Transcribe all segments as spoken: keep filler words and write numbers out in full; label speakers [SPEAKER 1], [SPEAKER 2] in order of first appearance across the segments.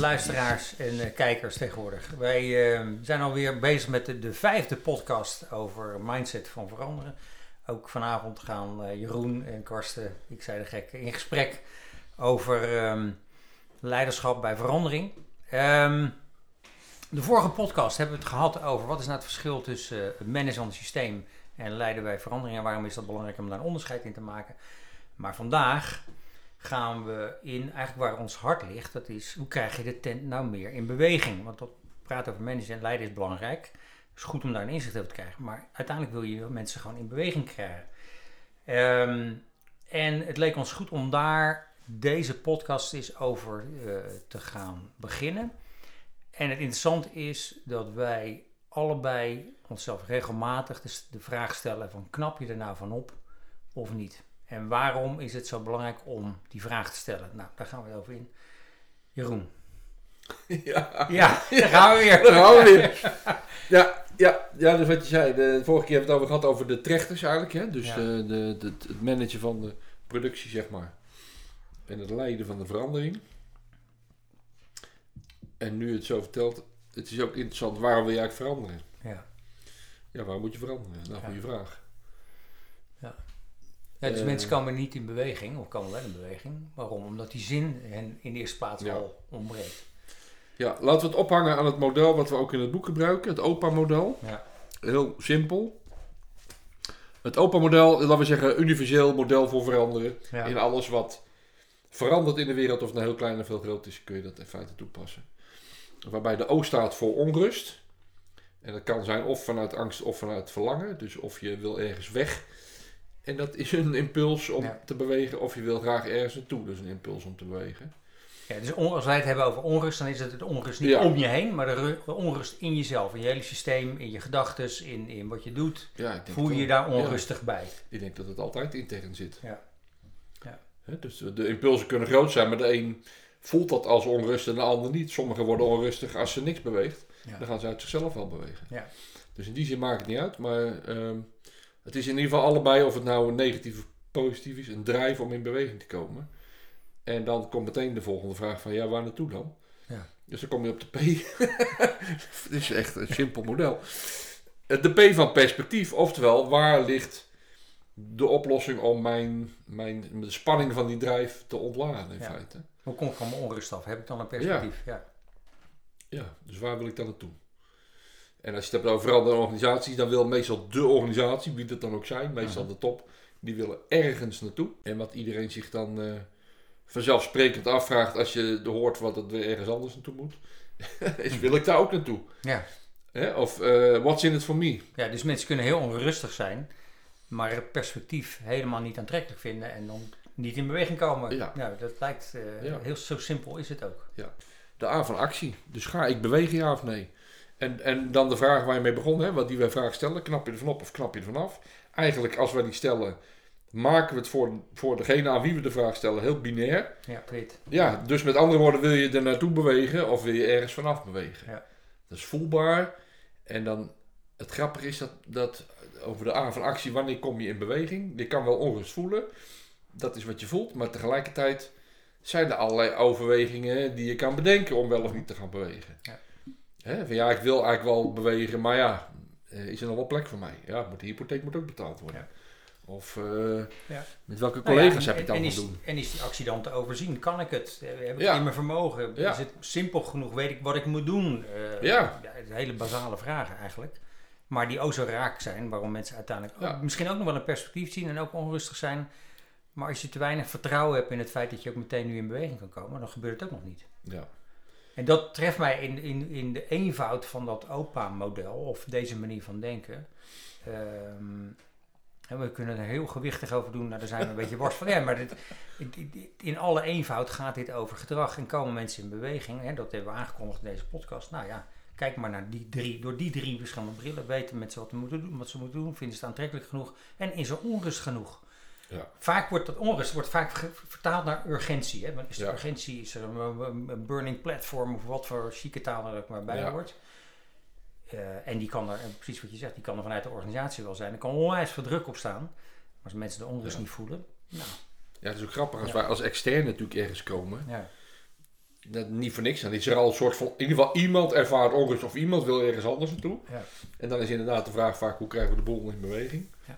[SPEAKER 1] luisteraars en uh, kijkers tegenwoordig. Wij uh, zijn alweer bezig met de, de vijfde podcast over mindset van veranderen. Ook vanavond gaan uh, Jeroen en Karsten, ik zei de gek, in gesprek over um, leiderschap bij verandering. Um, de vorige podcast hebben we het gehad over wat is nou het verschil tussen uh, het managen van het systeem en leiden bij verandering. En waarom is dat belangrijk om daar een onderscheid in te maken. Maar vandaag gaan we in eigenlijk waar ons hart ligt. Dat is, hoe krijg je de tent nou meer in beweging? Want dat praten over managen en leiden is belangrijk. Het is goed om daar een inzicht over te krijgen. Maar uiteindelijk wil je mensen gewoon in beweging krijgen. Um, en het leek ons goed om daar deze podcast eens over uh, te gaan beginnen. En het interessante is dat wij allebei onszelf regelmatig de, de vraag stellen van knap je er nou van op of niet? En waarom is het zo belangrijk om die vraag te stellen? Nou, daar gaan we over in. Jeroen.
[SPEAKER 2] Ja,
[SPEAKER 1] ja daar gaan we weer.
[SPEAKER 2] Daar gaan we weer. Ja, ja, ja, dus wat je zei. De vorige keer hebben we het over gehad over de trechters eigenlijk. Hè? Dus ja. de, de, de, het managen van de productie, zeg maar. En het leiden van de verandering. En nu het zo vertelt, het is ook interessant. Waarom wil je eigenlijk veranderen?
[SPEAKER 1] Ja.
[SPEAKER 2] Ja, waarom moet je veranderen? Nou,
[SPEAKER 1] ja.
[SPEAKER 2] goede vraag.
[SPEAKER 1] Ja. Ja, dus uh, mensen komen niet in beweging, of komen wel in beweging. Waarom? Omdat die zin hen in de eerste plaats ja. al ontbreekt.
[SPEAKER 2] Ja, laten we het ophangen aan het model wat we ook in het boek gebruiken. Het O P A-model.
[SPEAKER 1] Ja.
[SPEAKER 2] Heel simpel. Het O P A-model, laten we zeggen, universeel model voor veranderen. Ja. In alles wat verandert in de wereld, of het nou heel klein of heel groot is, kun je dat in feite toepassen. Waarbij de O staat voor onrust. En dat kan zijn of vanuit angst of vanuit verlangen. Dus of je wil ergens weg. En dat is een impuls om ja. te bewegen. Of je wil graag ergens naartoe. Dus een impuls om te bewegen.
[SPEAKER 1] Ja, dus als wij het hebben over onrust, dan is het de onrust niet ja. om je heen. Maar de onrust in jezelf. In je hele systeem, in je gedachtes, in, in wat je doet.
[SPEAKER 2] Ja, ik denk
[SPEAKER 1] voel je je daar onrustig ja. bij.
[SPEAKER 2] Ik denk dat het altijd intern zit.
[SPEAKER 1] Ja. Ja.
[SPEAKER 2] He, dus de impulsen kunnen groot zijn. Maar de een voelt dat als onrust en de ander niet. Sommigen worden onrustig als ze niks beweegt. Ja. Dan gaan ze uit zichzelf wel bewegen.
[SPEAKER 1] Ja.
[SPEAKER 2] Dus in die zin maakt het niet uit. Maar um, het is in ieder geval allebei, of het nou negatief of positief is, een drive om in beweging te komen. En dan komt meteen de volgende vraag van, ja, waar naartoe dan?
[SPEAKER 1] Ja.
[SPEAKER 2] Dus dan kom je op de P. Het is echt een simpel model. De P van perspectief, oftewel, waar ligt de oplossing om mijn, mijn de spanning van die drive te ontladen in
[SPEAKER 1] ja.
[SPEAKER 2] feite.
[SPEAKER 1] Hoe kom ik van mijn onrust af? Heb ik dan een perspectief? Ja.
[SPEAKER 2] Ja. ja, dus waar wil ik dan naartoe? En als je het hebt over veranderende organisaties, dan wil meestal de organisatie, wie dat dan ook zijn, meestal uh-huh. de top, die willen ergens naartoe. En wat iedereen zich dan uh, vanzelfsprekend afvraagt als je hoort wat het weer ergens anders naartoe moet, is wil ik daar ook naartoe?
[SPEAKER 1] Ja.
[SPEAKER 2] Hè? Of uh, what's in it for me?
[SPEAKER 1] Ja, dus mensen kunnen heel onrustig zijn, maar het perspectief helemaal niet aantrekkelijk vinden en dan niet in beweging komen.
[SPEAKER 2] Ja.
[SPEAKER 1] Nou, dat lijkt uh, ja. heel zo simpel is het ook.
[SPEAKER 2] Ja. De A van actie. Dus ga ik bewegen, ja of nee? En, en dan de vraag waar je mee begon, hè, wat die wij vraag stellen, knap je ervan op of knap je ervan af? Eigenlijk, als wij die stellen, maken we het voor, voor degene aan wie we de vraag stellen heel binair.
[SPEAKER 1] Ja, prit.
[SPEAKER 2] Ja, dus met andere woorden, wil je er naartoe bewegen of wil je ergens vanaf bewegen?
[SPEAKER 1] Ja.
[SPEAKER 2] Dat is voelbaar. En dan, het grappige is dat, dat over de A van actie, wanneer kom je in beweging? Je kan wel onrust voelen, dat is wat je voelt, maar tegelijkertijd zijn er allerlei overwegingen die je kan bedenken om wel of niet te gaan bewegen.
[SPEAKER 1] Ja.
[SPEAKER 2] He, van ja, ik wil eigenlijk wel bewegen, maar ja, is er nog wel plek voor mij? Ja, de hypotheek moet ook betaald worden. Ja. Of uh, ja. met welke collega's nou ja, en, heb je het dan te doen?
[SPEAKER 1] En is die actie dan te overzien? Kan ik het? Heb ik
[SPEAKER 2] ja.
[SPEAKER 1] in mijn vermogen?
[SPEAKER 2] Ja.
[SPEAKER 1] Is het simpel genoeg? Weet ik wat ik moet doen? Uh,
[SPEAKER 2] ja.
[SPEAKER 1] ja. Hele basale vragen eigenlijk. Maar die ook zo raak zijn, waarom mensen uiteindelijk
[SPEAKER 2] ja.
[SPEAKER 1] ook, misschien ook nog wel een perspectief zien en ook onrustig zijn. Maar als je te weinig vertrouwen hebt in het feit dat je ook meteen nu in beweging kan komen, dan gebeurt het ook nog niet.
[SPEAKER 2] Ja.
[SPEAKER 1] En dat treft mij in, in, in de eenvoud van dat O P A-model, of deze manier van denken. Um, en we kunnen er heel gewichtig over doen, nou, daar zijn we een beetje worst van. Ja, maar dit, in, in alle eenvoud gaat dit over gedrag en komen mensen in beweging. Hè, dat hebben we aangekondigd in deze podcast. Nou ja, kijk maar naar die drie, door die drie verschillende brillen weten mensen wat, ze moeten doen, wat ze moeten doen, vinden ze het aantrekkelijk genoeg en is er onrust genoeg.
[SPEAKER 2] Ja.
[SPEAKER 1] Vaak wordt dat onrust wordt vaak vertaald naar urgentie. Hè? Is de
[SPEAKER 2] ja.
[SPEAKER 1] urgentie is er een, een burning platform of wat voor chique taal er ook maar bij ja. hoort. Uh, en die kan er, precies wat je zegt, die kan er vanuit de organisatie wel zijn. Er kan onwijs veel druk op staan. Maar als mensen de onrust ja. niet voelen, nou.
[SPEAKER 2] Ja, het is ook grappig als ja. wij als externe natuurlijk ergens komen.
[SPEAKER 1] Ja.
[SPEAKER 2] dat, niet voor niks. Dan is er al een soort van, in ieder geval iemand ervaart onrust of iemand wil ergens anders naartoe.
[SPEAKER 1] Ja.
[SPEAKER 2] En dan is inderdaad de vraag vaak, hoe krijgen we de boel in beweging?
[SPEAKER 1] Ja.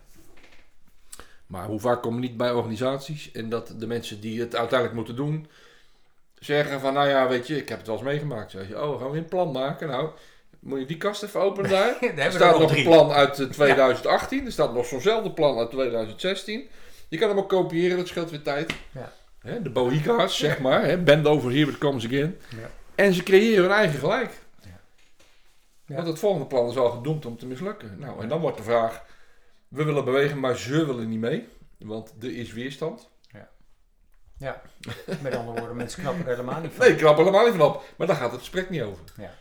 [SPEAKER 2] Maar hoe vaak komen we niet bij organisaties en dat de mensen die het uiteindelijk moeten doen, zeggen van, nou ja, weet je, ik heb het wel eens meegemaakt. Zeg je, oh, gaan we een plan maken? Nou, moet je die kast even openen daar?
[SPEAKER 1] daar
[SPEAKER 2] er staat nog een plan uit twintig achttien. Ja. Er staat nog zo'nzelfde plan uit twintig zestien. Je kan hem ook kopiëren, dat scheelt weer tijd.
[SPEAKER 1] Ja.
[SPEAKER 2] He, de Bohica's, zeg maar. He, bend over here, it comes again.
[SPEAKER 1] Ja.
[SPEAKER 2] En ze creëren hun eigen gelijk.
[SPEAKER 1] Ja. Ja.
[SPEAKER 2] Want het volgende plan is al gedoemd om te mislukken. Nou, en dan wordt de vraag, we willen bewegen, maar ze willen niet mee. Want er is weerstand.
[SPEAKER 1] Ja. Ja, met andere woorden, mensen knappen er helemaal niet van.
[SPEAKER 2] Nee, knappen helemaal niet van op. Maar daar gaat het gesprek niet over.
[SPEAKER 1] Ja.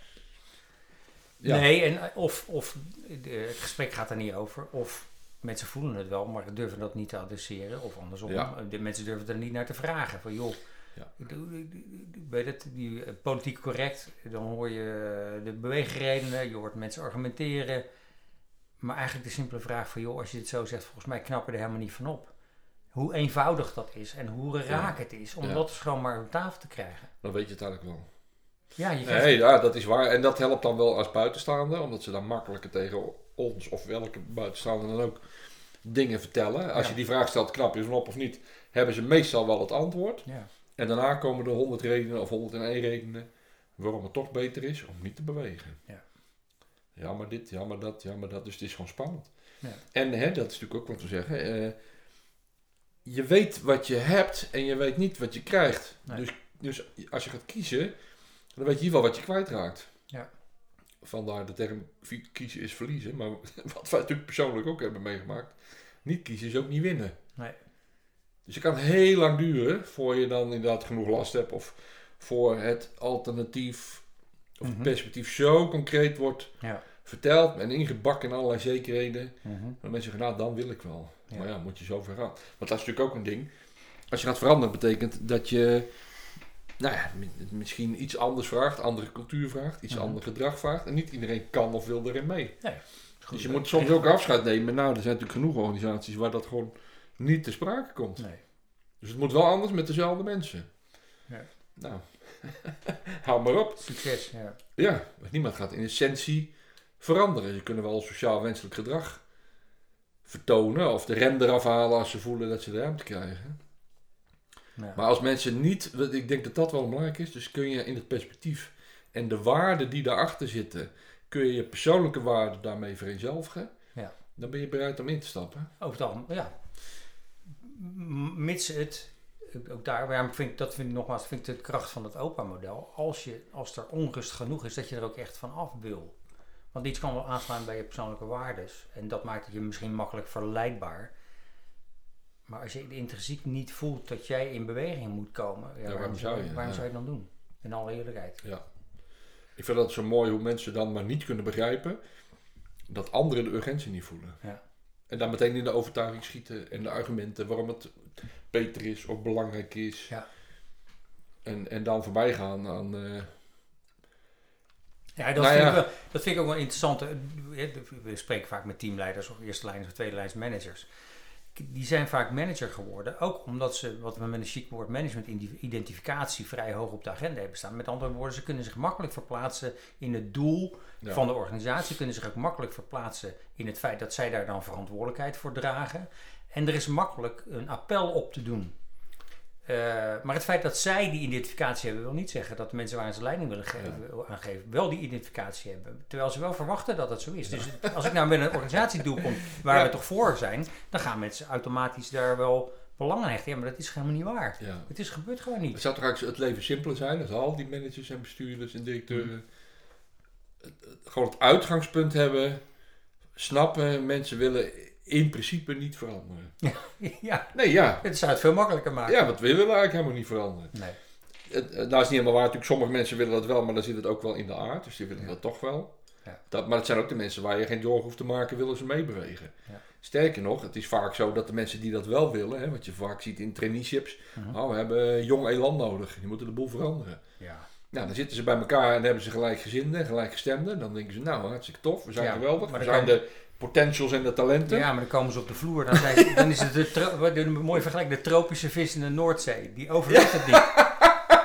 [SPEAKER 2] Ja.
[SPEAKER 1] Nee, en of, of het gesprek gaat er niet over. Of mensen voelen het wel, maar durven dat niet te adresseren. Of andersom,
[SPEAKER 2] Ja.
[SPEAKER 1] de mensen durven er niet naar te vragen. Van joh,
[SPEAKER 2] Ja.
[SPEAKER 1] weet het, die, politiek correct, dan hoor je de beweegredenen, je hoort mensen argumenteren. Maar eigenlijk de simpele vraag van joh, als je het zo zegt, volgens mij knappen er helemaal niet van op. Hoe eenvoudig dat is en hoe raak het is om
[SPEAKER 2] Ja.
[SPEAKER 1] dat dus gewoon maar op tafel te krijgen.
[SPEAKER 2] Dan weet je het eigenlijk wel.
[SPEAKER 1] Ja, je krijgt...
[SPEAKER 2] Nee, ja, dat is waar. En dat helpt dan wel als buitenstaander, omdat ze dan makkelijker tegen ons of welke buitenstaander dan ook dingen vertellen. Als
[SPEAKER 1] Ja.
[SPEAKER 2] je die vraag stelt, knap je van op of niet, hebben ze meestal wel het antwoord.
[SPEAKER 1] Ja.
[SPEAKER 2] En daarna komen er honderd redenen of honderdéén redenen waarom het toch beter is om niet te bewegen.
[SPEAKER 1] Ja.
[SPEAKER 2] Ja, maar dit, ja, maar dat, ja, maar dat. Dus het is gewoon spannend.
[SPEAKER 1] Ja.
[SPEAKER 2] En hè, dat is natuurlijk ook wat we zeggen. Uh, je weet wat je hebt en je weet niet wat je krijgt.
[SPEAKER 1] Nee.
[SPEAKER 2] Dus, dus als je gaat kiezen, dan weet je wel wat je kwijtraakt.
[SPEAKER 1] Ja.
[SPEAKER 2] Vandaar de term kiezen is verliezen. Maar wat wij natuurlijk persoonlijk ook hebben meegemaakt. Niet kiezen is ook niet winnen.
[SPEAKER 1] Nee.
[SPEAKER 2] Dus het kan heel lang duren voor je dan inderdaad genoeg last hebt. Of voor het alternatief of het
[SPEAKER 1] Mhm.
[SPEAKER 2] perspectief zo concreet wordt
[SPEAKER 1] Ja.
[SPEAKER 2] verteld en ingebakken in allerlei zekerheden.
[SPEAKER 1] Mhm.
[SPEAKER 2] Dan mensen zeggen, nou dan wil ik wel.
[SPEAKER 1] Ja.
[SPEAKER 2] Maar ja, moet je zo ver gaan. Want dat is natuurlijk ook een ding. Als je gaat veranderen betekent dat je nou ja, misschien iets anders vraagt, andere cultuur vraagt, iets
[SPEAKER 1] Mhm.
[SPEAKER 2] ander gedrag vraagt. En niet iedereen kan of wil erin mee.
[SPEAKER 1] Nee. Goed.
[SPEAKER 2] Dus je moet soms ook afscheid nemen. Nou, er zijn natuurlijk genoeg organisaties waar dat gewoon niet te sprake komt.
[SPEAKER 1] Nee.
[SPEAKER 2] Dus het moet wel anders met dezelfde mensen.
[SPEAKER 1] Ja.
[SPEAKER 2] Nou, hou maar op.
[SPEAKER 1] Succes, ja.
[SPEAKER 2] Ja, want niemand gaat in essentie veranderen. Ze kunnen wel sociaal wenselijk gedrag vertonen of de rem eraf halen als ze voelen dat ze de ruimte krijgen.
[SPEAKER 1] Ja.
[SPEAKER 2] Maar als mensen niet, ik denk dat dat wel belangrijk is, dus kun je in het perspectief en de waarden die daarachter zitten, kun je je persoonlijke waarden daarmee vereenzelvigen.
[SPEAKER 1] Ja.
[SPEAKER 2] Dan ben je bereid om in te stappen.
[SPEAKER 1] Over het algemeen, ja. M- Mits het, ook daar, waarom vind ik, dat vind ik nogmaals, vind ik de kracht van het O P A-model. Als, je, als er onrust genoeg is, dat je er ook echt van af wil. Want iets kan wel aanslaan bij je persoonlijke waardes. En dat maakt het je misschien makkelijk verleidbaar. Maar als je intrinsiek niet voelt dat jij in beweging moet komen, ja, waarom,
[SPEAKER 2] waarom
[SPEAKER 1] zou
[SPEAKER 2] zou
[SPEAKER 1] je,
[SPEAKER 2] je?
[SPEAKER 1] waarom
[SPEAKER 2] Ja.
[SPEAKER 1] zou je het dan doen? In alle eerlijkheid.
[SPEAKER 2] Ja. Ik vind dat zo mooi hoe mensen dan maar niet kunnen begrijpen dat anderen de urgentie niet voelen.
[SPEAKER 1] Ja.
[SPEAKER 2] En dan meteen in de overtuiging schieten en de argumenten waarom het beter is of belangrijk is.
[SPEAKER 1] Ja.
[SPEAKER 2] En, en dan voorbij gaan aan... Uh,
[SPEAKER 1] Ja, dat,
[SPEAKER 2] Nou
[SPEAKER 1] vind
[SPEAKER 2] ja.
[SPEAKER 1] Ik wel, dat vind ik ook wel interessant. We spreken vaak met teamleiders of eerste lijns of tweede lijns managers. Die zijn vaak manager geworden, ook omdat ze, wat we met een chic woord management identificatie vrij hoog op de agenda hebben staan. Met andere woorden, ze kunnen zich makkelijk verplaatsen in het doel
[SPEAKER 2] ja.
[SPEAKER 1] van de organisatie, kunnen zich ook makkelijk verplaatsen in het feit dat zij daar dan verantwoordelijkheid voor dragen. En er is makkelijk een appel op te doen. Uh, maar het feit dat zij die identificatie hebben, wil niet zeggen dat de mensen waar ze leiding willen geven, ja. aangeven, wel die identificatie hebben. Terwijl ze wel verwachten dat dat zo is. Ja. Dus als ik nou met een organisatiedoel kom waar ja. we toch voor zijn, dan gaan mensen automatisch daar wel belang aan hechten. Ja, maar dat is helemaal niet waar.
[SPEAKER 2] Ja.
[SPEAKER 1] Het is gebeurt gewoon niet.
[SPEAKER 2] Het zou toch eigenlijk het leven simpeler zijn als al die managers en bestuurders en directeuren hmm. het, het, gewoon het uitgangspunt hebben, snappen, mensen willen in principe niet veranderen.
[SPEAKER 1] Ja, ja.
[SPEAKER 2] Nee, ja.
[SPEAKER 1] Het zou het veel makkelijker maken.
[SPEAKER 2] Ja, want we willen eigenlijk helemaal niet veranderen.
[SPEAKER 1] Nee.
[SPEAKER 2] Het, het, nou is niet helemaal waar. Natuurlijk, sommige mensen willen dat wel, maar dan zit het ook wel in de aard. Dus die willen ja. dat toch wel.
[SPEAKER 1] Ja.
[SPEAKER 2] Dat, maar het zijn ook de mensen waar je geen zorg hoeft te maken, willen ze meebewegen.
[SPEAKER 1] Ja.
[SPEAKER 2] Sterker nog, het is vaak zo dat de mensen die dat wel willen, hè, wat je vaak ziet in traineeships,
[SPEAKER 1] uh-huh.
[SPEAKER 2] oh, we hebben jong elan nodig. Die moeten de boel veranderen.
[SPEAKER 1] Ja.
[SPEAKER 2] Nou, dan zitten ze bij elkaar en hebben ze gelijkgestemden, gelijkgestemden. Dan denken ze, nou, hartstikke tof, we zijn
[SPEAKER 1] ja,
[SPEAKER 2] geweldig. We zijn
[SPEAKER 1] kan...
[SPEAKER 2] de potentials en de talenten.
[SPEAKER 1] Ja, maar dan komen ze op de vloer. Dan, zijn ze, dan is het de, tro- een mooi vergelijk, de tropische vis in de Noordzee. Die overleeft het niet.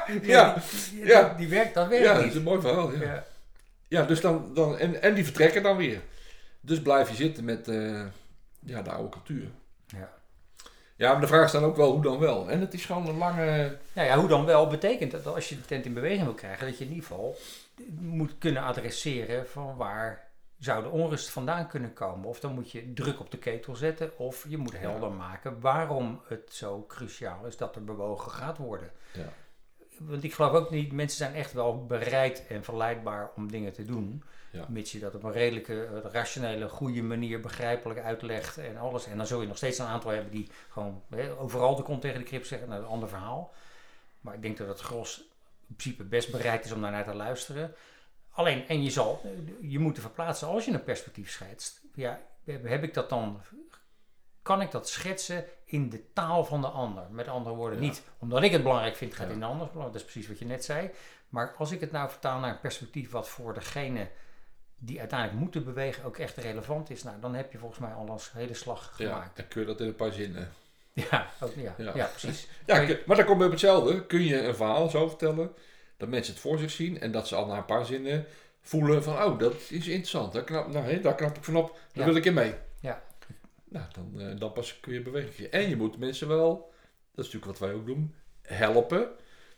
[SPEAKER 2] ja.
[SPEAKER 1] Die,
[SPEAKER 2] ja.
[SPEAKER 1] die, die werkt, dat werkt
[SPEAKER 2] ja,
[SPEAKER 1] niet.
[SPEAKER 2] dat is een mooi verhaal. Ja,
[SPEAKER 1] Ja,
[SPEAKER 2] ja dus dan, dan en, en die vertrekken dan weer. Dus blijf je zitten met uh, ja, de oude cultuur.
[SPEAKER 1] ja.
[SPEAKER 2] Ja, maar de vraag is dan ook wel, hoe dan wel? En het is gewoon een lange...
[SPEAKER 1] Nou ja, hoe dan wel betekent dat als je de tent in beweging wil krijgen, dat je in ieder geval moet kunnen adresseren van waar zou de onrust vandaan kunnen komen. Of dan moet je druk op de ketel zetten, of je moet helder maken waarom het zo cruciaal is dat er bewogen gaat worden.
[SPEAKER 2] Ja.
[SPEAKER 1] Want ik geloof ook niet, mensen zijn echt wel bereid en verleidbaar om dingen te doen.
[SPEAKER 2] Ja.
[SPEAKER 1] Mits je dat op een redelijke, rationele, goede manier begrijpelijk uitlegt en alles. En dan zul je nog steeds een aantal hebben die gewoon he, overal de kont tegen de krip zeggen. Nou, een ander verhaal. Maar ik denk dat het gros in principe best bereid is om daarnaar te luisteren. Alleen, en je zal, je moet verplaatsen als je een perspectief schetst. Ja, heb ik dat dan, kan ik dat schetsen in de taal van de ander? Met andere woorden, ja. niet omdat ik het belangrijk vind, gaat ja. in de ander belangrijk. Dat is precies wat je net zei. Maar als ik het nou vertaal naar een perspectief wat voor degene die uiteindelijk moeten bewegen ook echt relevant is, nou, dan heb je volgens mij al een hele slag gemaakt.
[SPEAKER 2] Ja, dan kun je dat in een paar zinnen.
[SPEAKER 1] Ja, ook, ja, ja. ja precies.
[SPEAKER 2] Ja, je, maar dan komt bij hetzelfde. Kun je een verhaal zo vertellen dat mensen het voor zich zien en dat ze al na een paar zinnen voelen van, oh, dat is interessant. Daar knap, nou, hé, daar knap ik van op. Daar ja. wil ik in mee.
[SPEAKER 1] Ja.
[SPEAKER 2] Nou, dan, uh, dan pas kun je bewegen. En je moet mensen wel, dat is natuurlijk wat wij ook doen, helpen.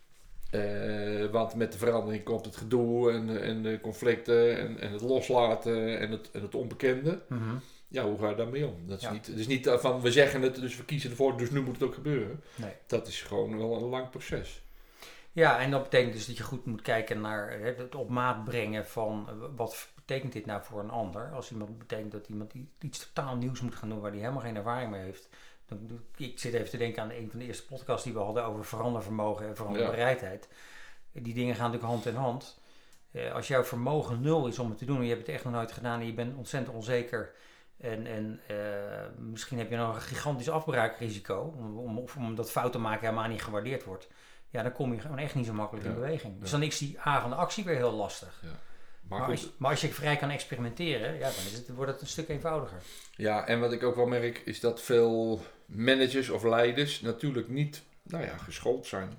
[SPEAKER 2] Uh, want met de verandering komt het gedoe en, en de conflicten en, en het loslaten en het, en het onbekende.
[SPEAKER 1] Mm-hmm.
[SPEAKER 2] Ja, hoe ga je daarmee om? Dat is
[SPEAKER 1] ja.
[SPEAKER 2] niet, het is niet van we zeggen het, dus we kiezen ervoor, dus nu moet het ook gebeuren.
[SPEAKER 1] Nee.
[SPEAKER 2] Dat is gewoon wel een lang proces.
[SPEAKER 1] Ja, en dat betekent dus dat je goed moet kijken naar hè, het op maat brengen van uh, wat betekent dit nou voor een ander. Als iemand betekent dat iemand iets totaal nieuws moet gaan doen waar hij helemaal geen ervaring mee heeft. Dan, ik zit even te denken aan een van de eerste podcasts die we hadden over verandervermogen en veranderbereidheid. Ja. Die dingen gaan natuurlijk hand in hand. Uh, als jouw vermogen nul is om het te doen en je hebt het echt nog nooit gedaan en je bent ontzettend onzeker en, en uh, misschien heb je nog een gigantisch afbraakrisico om, om, omdat fouten maken helemaal niet gewaardeerd wordt. Ja, dan kom je gewoon echt niet zo makkelijk ja. in beweging. Ja. Dus dan is die A van de actie weer heel lastig. Ja. Maar, maar, als, maar als je vrij kan experimenteren, ja, dan is het, wordt het een stuk eenvoudiger.
[SPEAKER 2] Ja, en wat ik ook wel merk is dat veel managers of leiders natuurlijk niet nou ja, geschoold zijn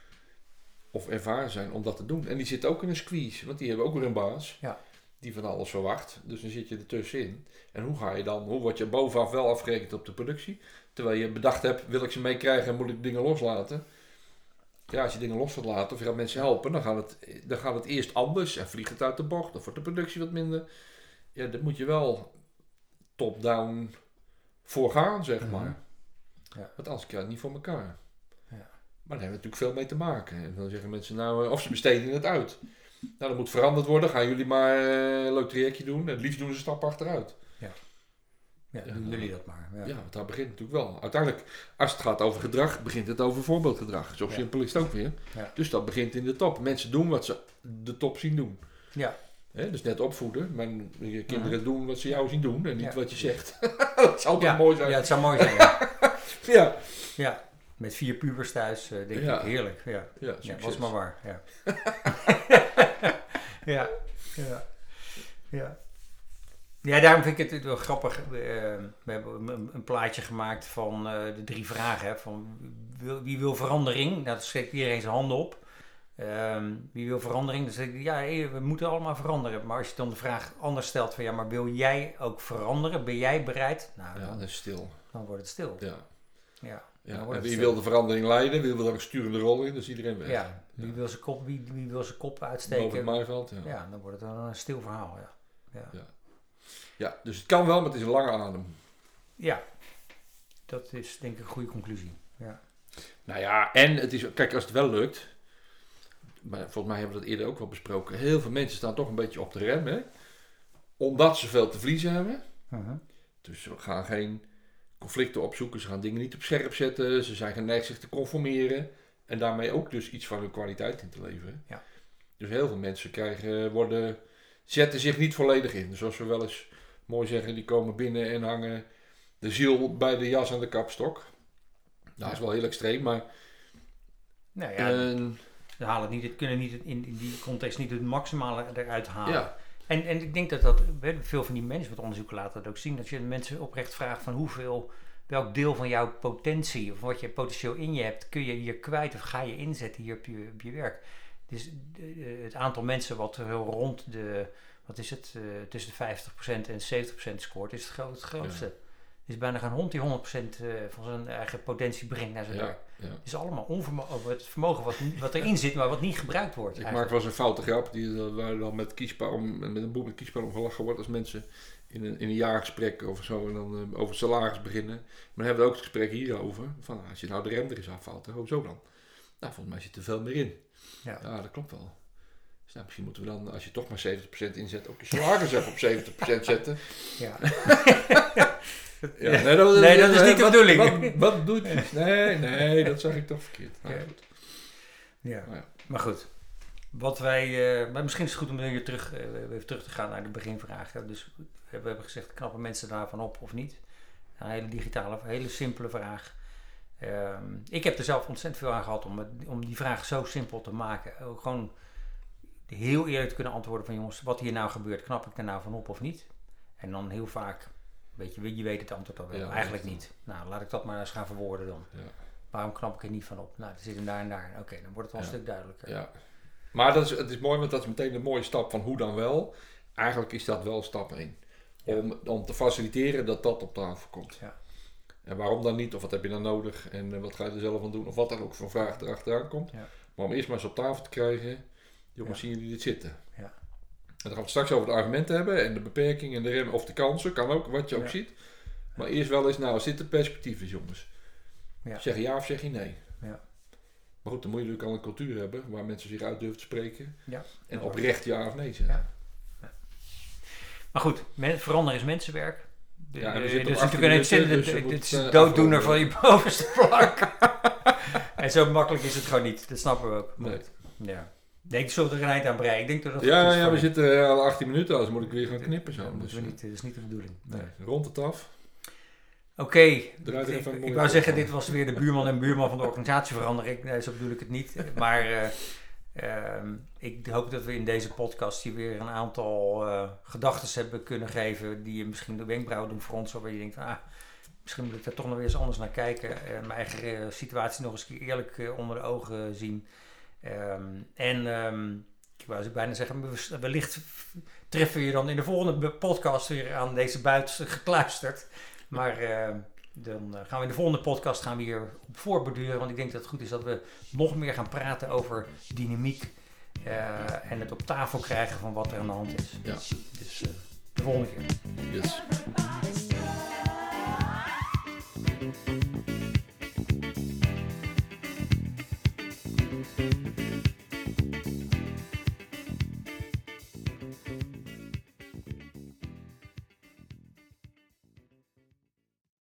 [SPEAKER 2] of ervaren zijn om dat te doen. En die zitten ook in een squeeze, want die hebben ook weer een baas
[SPEAKER 1] ja.
[SPEAKER 2] die van alles verwacht. Dus dan zit je ertussenin. En hoe ga je dan, hoe word je bovenaf wel afgerekend op de productie? Terwijl je bedacht hebt, wil ik ze meekrijgen en moet ik dingen loslaten? Ja, als je dingen los gaat laten of je gaat mensen helpen, dan gaat het, dan gaat het eerst anders en vliegt het uit de bocht. Of wordt de productie wat minder. Ja, dat moet je wel top-down voor gaan, zeg mm-hmm. maar. Ja. Want anders krijg je het niet voor elkaar. Ja. Maar daar hebben we natuurlijk veel mee te maken. En dan zeggen mensen, nou, of ze besteden het uit. Nou, dat moet veranderd worden. Gaan jullie maar een leuk trajectje doen. Het liefst doen ze een stap achteruit.
[SPEAKER 1] Ja. Ja, doen ja, jullie dat maar. Ja.
[SPEAKER 2] ja, want daar begint het natuurlijk wel. Uiteindelijk, als het gaat over gedrag, begint het over voorbeeldgedrag. Zo simpel is het ook weer. Ja. Dus dat begint in de top. Mensen doen wat ze de top zien doen.
[SPEAKER 1] Ja.
[SPEAKER 2] He, dus net opvoeden. Mijn je kinderen uh-huh. doen wat ze jou zien doen en niet ja. wat je zegt. Dat zou altijd
[SPEAKER 1] ja.
[SPEAKER 2] mooi zijn.
[SPEAKER 1] Ja, het zou mooi zijn. Ja.
[SPEAKER 2] ja.
[SPEAKER 1] ja. Met vier pubers thuis, uh, denk ja. ik, heerlijk. Ja, ja, ja was maar waar. Ja. ja. ja. Ja. Ja, daarom vind ik het wel grappig. Uh, we hebben een, een plaatje gemaakt van uh, de drie vragen. Hè, van wie, wie wil verandering? Nou, dan steekt iedereen zijn handen op. Um, wie wil verandering? Dan zeg ik, ja, hey, we moeten allemaal veranderen. Maar als je dan de vraag anders stelt van, ja, maar wil jij ook veranderen? Ben jij bereid? Nou,
[SPEAKER 2] ja,
[SPEAKER 1] dan,
[SPEAKER 2] dat is stil.
[SPEAKER 1] Dan wordt het stil.
[SPEAKER 2] Ja.
[SPEAKER 1] Ja.
[SPEAKER 2] Ja, en wie wil de verandering leiden? Wie wil er een sturende rol in? Dus iedereen weg.
[SPEAKER 1] Ja, wie, ja. Wil zijn kop, wie, wie wil zijn kop uitsteken?
[SPEAKER 2] Boven het maaiveld, ja.
[SPEAKER 1] Ja, dan wordt het een stil verhaal, ja. Ja.
[SPEAKER 2] ja. Ja, dus het kan wel, maar het is een lange adem.
[SPEAKER 1] Ja, dat is denk ik een goede conclusie. Ja.
[SPEAKER 2] Nou ja, en het is, kijk, als het wel lukt, maar volgens mij hebben we dat eerder ook wel besproken, heel veel mensen staan toch een beetje op de rem, hè? Omdat ze veel te verliezen hebben. Uh-huh. Dus ze gaan geen conflicten opzoeken, ze gaan dingen niet op scherp zetten, ze zijn geneigd zich te conformeren en daarmee ook dus iets van hun kwaliteit in te leveren.
[SPEAKER 1] Ja.
[SPEAKER 2] Dus heel veel mensen krijgen, worden, zetten zich niet volledig in. Dus zoals we wel eens mooi zeggen, die komen binnen en hangen de ziel bij de jas aan de kapstok. Dat ja. is wel heel extreem, maar...
[SPEAKER 1] Nou ja, uh, ze halen niet, het kunnen niet in, in die context niet het maximale eruit halen. Ja. En, en ik denk dat dat, veel van die managementonderzoeken laten dat ook zien, dat je mensen oprecht vraagt van hoeveel welk deel van jouw potentie of wat je potentieel in je hebt, kun je hier kwijt of ga je inzetten hier op je, op je werk. Dus uh, het aantal mensen wat er rond de, wat is het, uh, tussen de vijftig procent en zeventig procent scoort, is het, gro- het grootste. Ja. Het is bijna geen hond die honderd procent uh, van zijn eigen potentie brengt naar zijn ja, werk. Ja. Het is allemaal onvermogen, het vermogen wat, wat erin zit, maar wat niet gebruikt wordt.
[SPEAKER 2] Ik
[SPEAKER 1] eigenlijk.
[SPEAKER 2] maak wel eens een foute grap, die, uh, waar dan met, kiespijn om, met een boek met kiespijn om gelachen wordt als mensen in een, in een jaargesprek of zo en dan uh, over salaris beginnen. Maar dan hebben we ook het gesprek hierover, van als je nou de rem er eens afhaalt, hoezo dan? Nou, volgens mij zit er veel meer in. Ja, ja dat klopt wel. Dus nou, misschien moeten we dan, als je toch maar zeventig procent inzet, ook je salaris even op zeventig procent zetten. Ja. Ja, nee, dat,
[SPEAKER 1] nee, dat is niet de
[SPEAKER 2] wat,
[SPEAKER 1] bedoeling.
[SPEAKER 2] Wat, wat doet je? Nee, nee, dat zag ik toch verkeerd. Nou,
[SPEAKER 1] ja.
[SPEAKER 2] Goed.
[SPEAKER 1] Ja. Nou, ja, maar goed. Wat wij, uh, maar misschien is het goed om weer terug, uh, even terug te gaan naar de beginvraag. Dus we hebben gezegd, knappen mensen daarvan op of niet? Een hele digitale, een hele simpele vraag. Um, ik heb er zelf ontzettend veel aan gehad om, om die vraag zo simpel te maken. Ook gewoon heel eerlijk te kunnen antwoorden van jongens, wat hier nou gebeurt, knap ik er nou van op of niet? En dan heel vaak, weet je, je weet het antwoord al wel. Ja, eigenlijk niet. Nou, laat ik dat maar eens gaan verwoorden dan. Ja. Waarom knap ik er niet van op? Nou, er zit hem daar en daar. Oké, okay, dan wordt het wel ja. een stuk duidelijker.
[SPEAKER 2] Ja. Maar dat is, het is mooi, want dat is meteen een mooie stap van hoe dan wel. Eigenlijk is dat wel stap één. Ja. Om, om te faciliteren dat dat op tafel komt. Ja. En waarom dan niet? Of wat heb je dan nodig? En uh, wat ga je er zelf aan doen? Of wat dan ook voor vraag erachteraan komt. Ja. Maar om eerst maar eens op tafel te krijgen. Jongens, ja. zien jullie dit zitten? Ja. En dan gaan we het straks over de argumenten hebben. En de beperkingen en de rem of de kansen. Kan ook, wat je ook ja. ziet. Maar eerst wel eens, nou, als dit de perspectief is, jongens. Ja. Zeg je ja of zeg je nee? Ja. Maar goed, dan moet je natuurlijk al een cultuur hebben waar mensen zich uit durven te spreken. Ja. En oprecht ja of nee zeggen. Ja.
[SPEAKER 1] Ja. Maar goed, men, veranderen is mensenwerk. De,
[SPEAKER 2] ja, en
[SPEAKER 1] dus
[SPEAKER 2] het is
[SPEAKER 1] natuurlijk het is een dooddoener van je bovenste plank. En zo makkelijk is het gewoon niet. Dat snappen we ook.
[SPEAKER 2] Nee.
[SPEAKER 1] Ja. Nee, ik zullen er een eind aan breien. Ik denk dat dat
[SPEAKER 2] ja,
[SPEAKER 1] goed is
[SPEAKER 2] ja, we zitten al achttien minuten, dus moet ik weer gaan knippen zo.
[SPEAKER 1] Ja,
[SPEAKER 2] dus,
[SPEAKER 1] we niet, dat is niet de bedoeling.
[SPEAKER 2] Nee. Nee, rond het af.
[SPEAKER 1] Oké, okay. ik, ik wou zeggen, dit was weer de buurman en buurman van de organisatie verandering. Nee, zo bedoel ik het niet. Maar uh, uh, ik hoop dat we in deze podcast hier weer een aantal uh, gedachten hebben kunnen geven die je misschien de wenkbrauwen doen fronsen, waar je denkt, ah, misschien moet ik daar toch nog weer eens anders naar kijken. Uh, mijn eigen uh, situatie nog eens eerlijk uh, onder de ogen zien. Um, en um, ik wou bijna zeggen, wellicht treffen we je dan in de volgende podcast weer aan deze buit gekluisterd. Maar uh, dan uh, gaan we in de volgende podcast gaan we hier op voorborduren. Want ik denk dat het goed is dat we nog meer gaan praten over dynamiek. Uh, en het op tafel krijgen van wat er aan de hand is.
[SPEAKER 2] Ja.
[SPEAKER 1] Dus uh, de volgende keer.
[SPEAKER 2] Yes.